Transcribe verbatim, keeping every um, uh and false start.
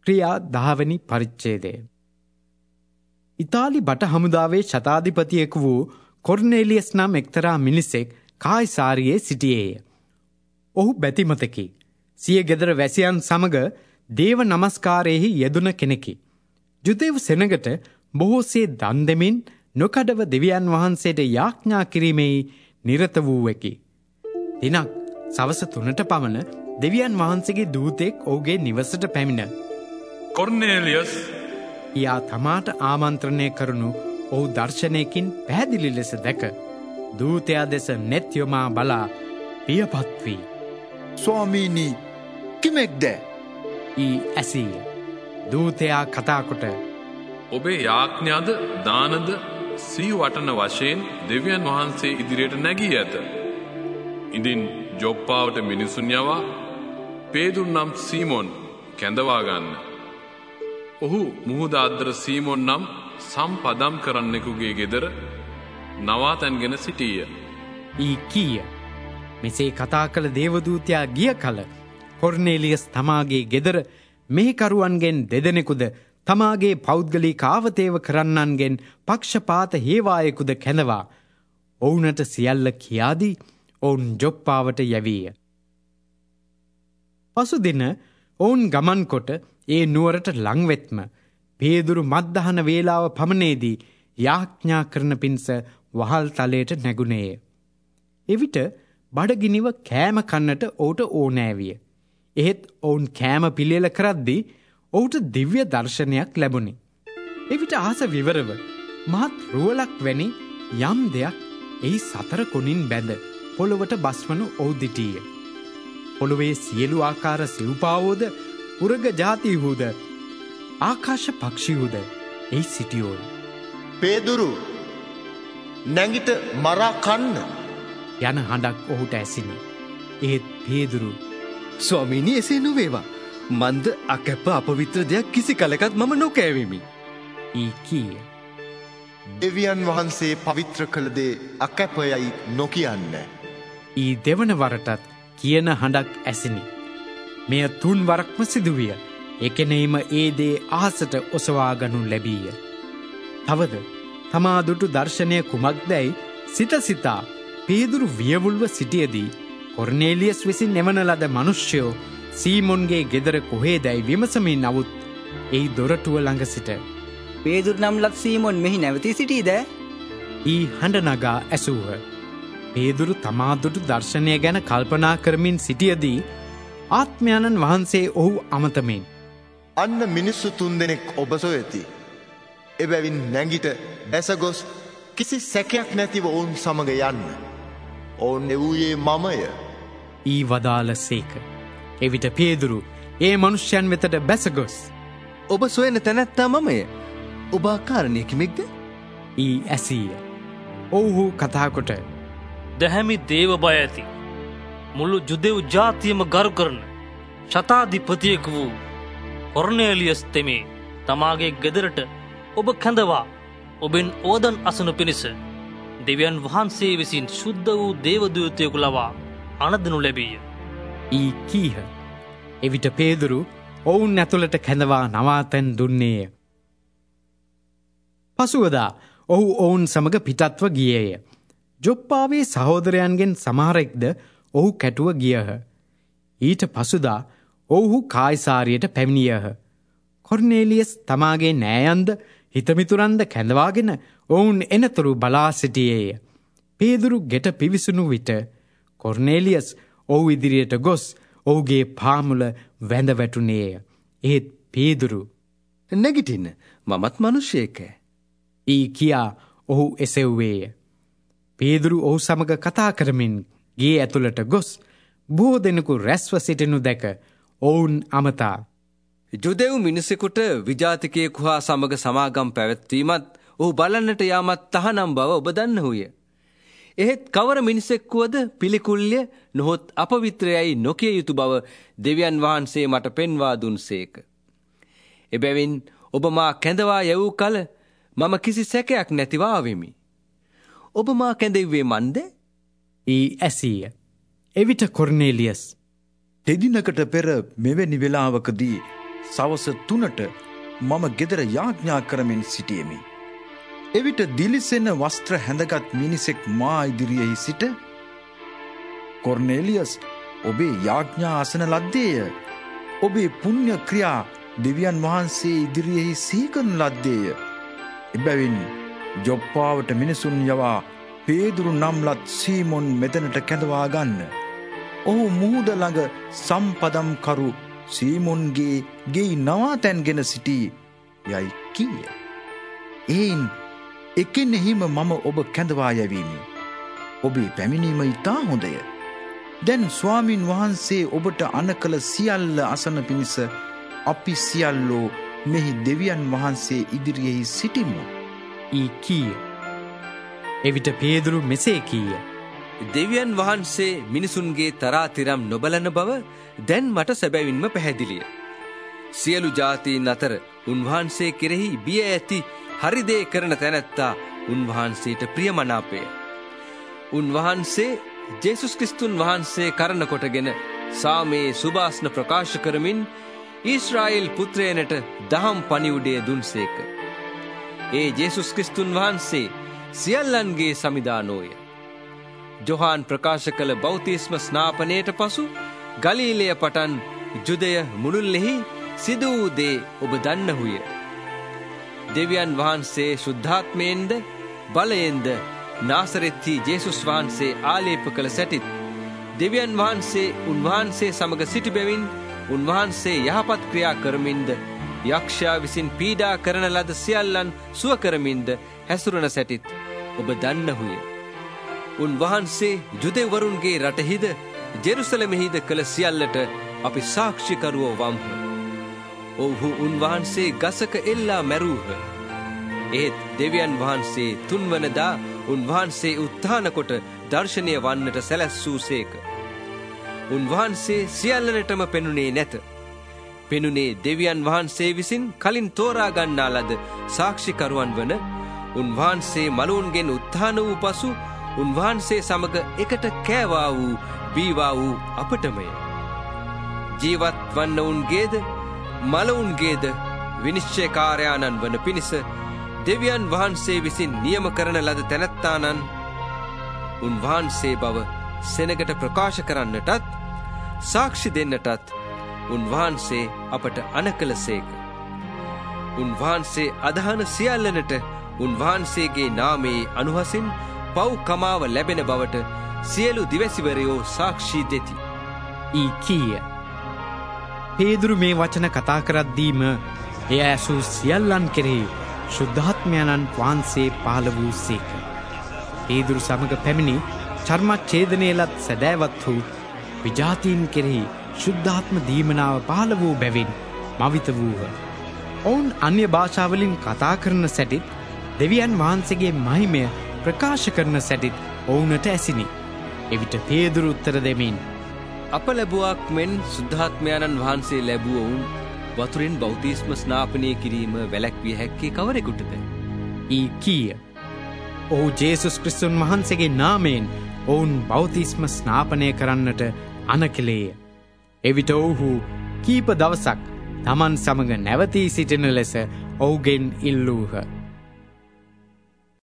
ක්‍රියා දහවැනි පරිච්ඡේදය. ඉතාලි බට හමුදාවේ ශතාධිපතියෙකු වූ කොර්නේලියස් නම් එක්තරා මිනිසෙක් කායිසාරියේ සිටියේය. ඔහු බැතිමතකි. සිය ගෙදර වැසියන් සමග දේව නමස්කාරයෙහි යෙදුන කෙනෙකි. ජුදෙව් සෙනගට බොහෝසේ දන් දෙමින් නොකඩව දෙවියන් වහන්සේට යාඥා කිරීමෙහි නිරත වූවෙකි. දිනක් සවස තුනට පමණ දෙවියන් වහන්සේගේ දූතෙක් ඔහුගේ නිවසට පැමිණ කොර්නේලියස් යා තමාට ආමන්ත්‍රණය කරනු ඔහු දර්ශනයකින් පැහැදිලි ලෙස දැක දූතයා දෙස නෙත් යොමා බලා පියපත් වී ස්වාමීනි කිමෙක්ද? ඊ ඇසීය. දූතයා කතා කොට ඔබේ යාඥාද දානද සී වටන වශයෙන් දෙවියන් වහන්සේ ඉදිරියට නැගී ඇත. ඉදින් ජොප්පාවට මිනිසුන් යවා පේදුරු නම් සීමොන් කැඳවා ගන්න. ඔහු මුහුදාද්දර සීමොන් නම් සම්පදම් කරන්නෙකුගේ ගෙදර නවාතැන්ගෙන සිටීය. ඊ කීය. මෙසේ කතා කළ දේවදූතයා ගිය කල කොර්නේලියස් තමාගේ ගෙදර මෙහෙකරුවන්ගෙන් දෙදෙනෙකුද තමාගේ පෞද්ගලික ආවතේව කරන්නන්ගෙන් පක්ෂපාත හේවායෙකුද කැඳවා ඔවුනට සියල්ල කියාදී ඔවුන් ජොප්පාවට යැවීය. පසුදින ඔවුන් ගමන් කොට ඒ නුවරට ලංවෙත්ම පේදුරු මත්දහන වේලාව පමණේදී යාඥා කරන පිණිස වහල් තලයට නැගුණේය. එවිට බඩගිනිව කෑම කන්නට ඔහුට ඕනෑවිය. එහෙත් ඔවුන් කෑම පිළියෙල කරද්දී ඔහුට දිව්‍ය දර්ශනයක් ලැබුණි. එවිට ආස විවරව මහත් රුවලක් වැනි යම් දෙයක් එහි සතර කොනින් බැඳ පොළොවට බස්වනු ඔහු දිටීය. පොළොවේ සියලු ආකාර සිව්පාවෝද උරග ජාතිහුද ආකාශ පක්ෂිහුද එහි සිටියෝය. පේදුරු නැගිට මරා කන්න යන හඬක් ඔහුට ඇසිනි. ඒත් පේදුරු ස්වාමීනි එසේ නොවේවා. මන්ද අකැප අපවිත්‍ර දෙයක් කිසි කලකත් මම නොකෑවෙමි. ඊ කීය. දෙවියන් වහන්සේ පවිත්‍ර කළ දේ අකැපයයි නොකියන්න. ඊ දෙවන වරටත් කියන හඬක් ඇසිනි. මෙය තුන් වරක්ම සිදුවිය. එකෙනෙහිම ඒ දේ අහසට ඔසවා ගනු ලැබීය. තවද තමා දුටු දර්ශනය කුමක්දැයි සිත සිතා පේදුරු වියවුල්ව සිටියදී කොර්නේලියස් විසින් එවන ලද මනුෂ්‍යයෝ සීමොන්ගේ ගෙදර කොහේදැයි විමසමින් නමුත් එහි දොරටුව ළඟ සිට පේදුරු නම් ලත් සීමොන් මෙහි නැවතී සිටීද? ඊ හඬ නගා ඇසූහ. පේදුරු තමා දුටු දර්ශනය ගැන කල්පනා කරමින් සිටියදී ආත්මයන්න් වහන්සේ ඔහු අමතමින් අන්න මිනිස්සු තුන්දෙනෙක් ඔබ සොයති. එබැවින් නැගිට බැසගොස් කිසි සැකයක් නැතිව ඔවුන් සමග යන්න. ඔවුන් එවූයේ මමය. ඊ වදාළ සේක. එවිට පේදුරු ඒ මනුෂ්‍යයන් වෙතට බැසගොස් ඔබ සොයන තැනැත්තා මමය. ඔබ ආකාරණය කිමෙක්ද? ඊ ඇසීය. ඔවුහු කතාකොට දැහැමි දේව බය ඇති මුළු ජුදෙව් ජාතියම ගරු කරන ශතාධිපතියෙකු වූ කොර්නේලියස් තෙමේ තමාගේ ගෙදරට ඔබ කැඳවා ඔබෙන් ඕදන් අසනු පිණිස දෙවියන් වහන්සේ විසින් ශුද්ධ වූ දේවදූතයෙකු ලවා අනදනු ලැබීය. ඊ කීහ. එවිට පේදුරු ඔවුන් ඇතුළට කැඳවා නවාතැන් දුන්නේය. පසුවදා ඔහු ඔවුන් සමග පිටත්ව ගියේය. ජොප්පාවේ සහෝදරයන්ගෙන් සමහරෙක්ද ඔහු කැටුව ගියහ. ඊට පසුදා ඔවුහු කායිසාරියට පැමිණියහ. කොර්නේලියස් තමාගේ නෑයන්ද හිතමිතුරන්ද කැඳවාගෙන ඔවුන් එනතුරු බලා සිටියේය. පේදුරු ගෙට පිවිසුණු විට කොර්නේලියස් ඔහු ඉදිරියට ගොස් ඔහුගේ පාමුල වැඳ වැටුනේය. ඒත් පේදුරු නැගිටින්න මමත් මනුෂ්‍යයෙක්. ඊ කියා ඔහු එසෙව්වේය. පේදුරු ඔහු සමග කතා කරමින් ගේ ඇතුළට ගොස් බොහෝ දෙනෙකු රැස්ව සිටිනු දැක ඔවුන් අමතා ජුදෙව් මිනිසෙකුට විජාතිකයෙකු හා සමග සමාගම් පැවැත්වීමත් ඔහු බලන්නට යාමත් තහනම් බව ඔබ දන්නහුය. එහෙත් කවර මිනිසෙක්කුවද පිළිකුල්ය නොහොත් අපවිත්‍රයයි නොකිය යුතු බව දෙවියන් වහන්සේ මට පෙන්වා දුන්සේක. එබැවින් ඔබ මා කැඳවා යවූ කල මම කිසි සැකයක් නැතිව ආවෙමි. ඔබ මා කැඳෙව්වේ මන්ද? ඊ ඇසීය. එවිට කොර්නේලියස් දෙදිනකට පෙර මෙවැනි වෙලාවකදී සවස තුනට මම ගෙදර යාඥා කරමින් සිටියෙමි. එවිට දිලිසෙන වස්ත්‍ර හැඳගත් මිනිසෙක් මා ඉදිරියෙහි සිට, කොර්නේලියස්, ඔබේ යාඥා අසන ලද්දේය. ඔබේ පුණ්‍ය ක්‍රියා දෙවියන් වහන්සේ ඉදිරියෙහි සිහි කරන ලද්දේය. එබැවින් ජොප්පාවට මිනිසුන් යවා පේදුරු නම්ලත් සීමොන් මෙතනට කැඳවා ගන්න. ඔහු මුහුද ළඟ සම්පදම් කරු සීමොන්ගේ ගෙයි නවාතැන්ගෙන සිටී යයි කීය. එයින් එකෙනෙහිම මම ඔබ කැඳවා යැවීමි. ඔබේ පැමිණීම ඉතා හොඳය. දැන් ස්වාමින් වහන්සේ ඔබට අන කළ සියල්ල අසන පිණිස අපි සියල්ලෝ මෙහි දෙවියන් වහන්සේ ඉදිරියෙහි සිටිමු. ඊ කීය. එවිට පේදුරු මෙසේ කීය. දෙවියන් වහන්සේ මිනිසුන්ගේ තරාතිරම් නොබලන බව දැන් මට සැබැවින්ම පැහැදිලිය. සියලු ජාතීන් අතර උන්වහන්සේ කෙරෙහි බිය ඇති හරිදේ කරන තැනැත්තා උන්වහන්සේට ප්‍රියමනාපය. උන්වහන්සේ ජේසුස් ක්‍රිස්තුන් වහන්සේ කරන කොටගෙන සාමයේ සුභාස්න ප්‍රකාශ කරමින් ඊශ්‍රායෙල් පුත්‍රයනට දහම් පණිවුඩය දුන්සේක. ඒ ජේසුස් ක්‍රිස්තුන් වහන්සේ සියල්ලන්ගේ සමිදානෝය. ජොහාන් ප්‍රකාශ කළ බෞතිස්ම ස්නාපනයට පසු ගලීලය පටන් ජුදය මුළුල්ලෙහි සිදු වූ දේ ඔබ දන්නහුය. දෙවියන් වහන්සේ ශුද්ධාත්මයෙන්ද බලයෙන්ද නාසරෙත්හි ජේසුස් වහන්සේ ආලේප කළ සැටිත්, දෙවියන් වහන්සේ උන්වහන්සේ සමග සිටි බැවින් උන්වහන්සේ යහපත් ක්‍රියා කරමින්ද යක්ෂයා විසින් පීඩා කරන ලද සියල්ලන් සුව කරමින්ද හැසුරන සැටිත් ඔබ දන්නහුය. උන්වහන්සේ ජුදෙවරුන්ගේ රටහිද ජෙරුසලමෙහිද කළ සියල්ලට අපි සාක්ෂිකරුවෝ වම්හ. ඔව්හු උන්වහන්සේ ගසක එල්ලා මැරූහ. ඒත් දෙවියන් වහන්සේ තුන්වනදා උන්වහන්සේ උත්ථාන කොට දර්ශනය වන්නට සැලැස්සූසේක. උන්වහන්සේ සියල්ලනටම පෙනුනේ නැත. පෙනුනේ දෙවියන් වහන්සේ විසින් කලින් තෝරා ගන්නා ලද සාක්ෂිකරුවන් වන උන්වහන්සේ මලවුන්ගෙන් උත්ථාන වූ පසු උන්වහන්සේ සමග එකට කෑවා වූ බීවා වූ අපටමය. ජීවත් වන්න උන්ගේද මලවුන්ගේද විනිශ්චයකාරයාණන් වන පිණිස දෙවියන් වහන්සේ විසින් නියම කරන ලද තැනැත්තානන් උන්වහන්සේ බව සෙනගට ප්‍රකාශ කරන්නටත් සාක්ෂි දෙන්නටත් උන්වහන්සේ අපට අනකලසේක. උන්වහන්සේ අදහන සියල්ලනට උන්වහන්සේගේ නාමයේ අනුහසින් පව් කමාව ලැබෙන බවට සියලු දිවැසිවරයෝ සාක්ෂී දෙති. ඊ කීය. පේදුරු මේ වචන කතා කරද්දීම එය ඇසූ සියල්ලන් කෙරෙහි ශුද්ධාත්මයණන් වහන්සේ පහළ වූ සේක. පේදුරු සමග පැමිණි චර්මච්ඡේදනයලත් සැදෑවත් වූ විජාතීන් කෙරෙහි ශුද්ධාත්ම දීමනාව පහළ වූ බැවින් මවිත වූහ. ඔවුන් අන්‍ය භාෂාවලින් කතා කරන සැටිත් දෙවියන් වහන්සේගේ මහිමය ප්‍රකාශ කරන සැටිත් ඔවුනට ඇසිනි. එවිට පේදුරු උත්තර දෙමින්, අප ලැබුවක් මෙන් ශුද්ධාත්මයණන් වහන්සේ ලැබුව ඔවුන් වතුරෙන් බෞතිස්ම ස්නාපනය කිරීම වැළැක්විය හැක්කේ කවරෙකුටද? ඊ කීය. ඔහු ජේසුස් ක්‍රිස්තුන් වහන්සේගේ නාමයෙන් ඔවුන් බෞතිස්ම ස්නාපනය කරන්නට අනකලේය. එවිට ඔහු කීප දවසක් තමන් සමග නැවතී සිටින ලෙස ඔහුගෙන් ඉල්ලූහ.